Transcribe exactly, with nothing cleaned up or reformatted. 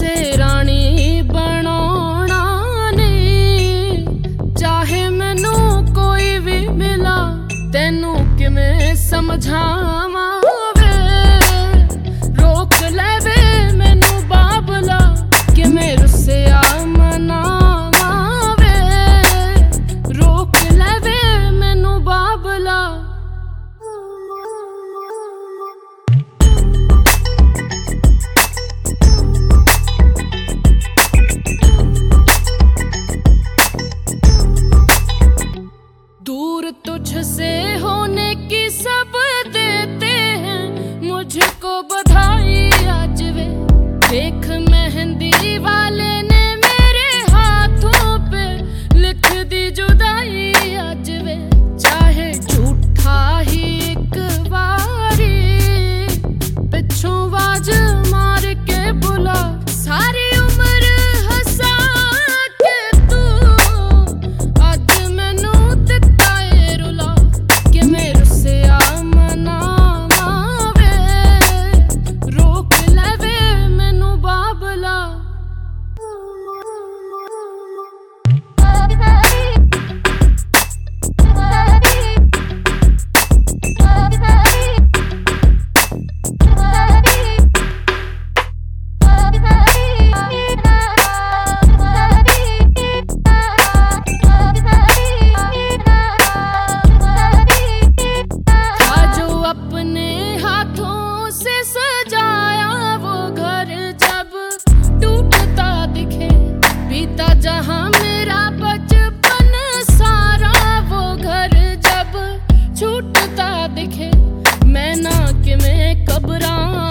से रानी बनाना नहीं, चाहे मैनू कोई भी मिला तेनू किवें समझावां वे, रोक ले वे मैनू बाबला किवें रुसिया मनावां वे, रोक ले वे मैनू बाबला। दूर तुझसे होने की सब देते हैं मुझको बधाई आज वे, देख मेहंदी वाले ने मेरे हाथों पे लिख दी जुदाई आज वे, चाहे झूठा ही एक बारी पिछों आवाज मार के बुला, सारी उम्र हंसा के तू आज मैनू दिता ए रुला, कि मैं रुसिया मनावां वे, रोक ले वे मैनू बाबला। अपने हाथों से सजाया वो घर जब टूटता दिखे, बीता जहां मेरा बचपन सारा वो घर जब छूटता दिखे, मैं ना कि मैं कब्रां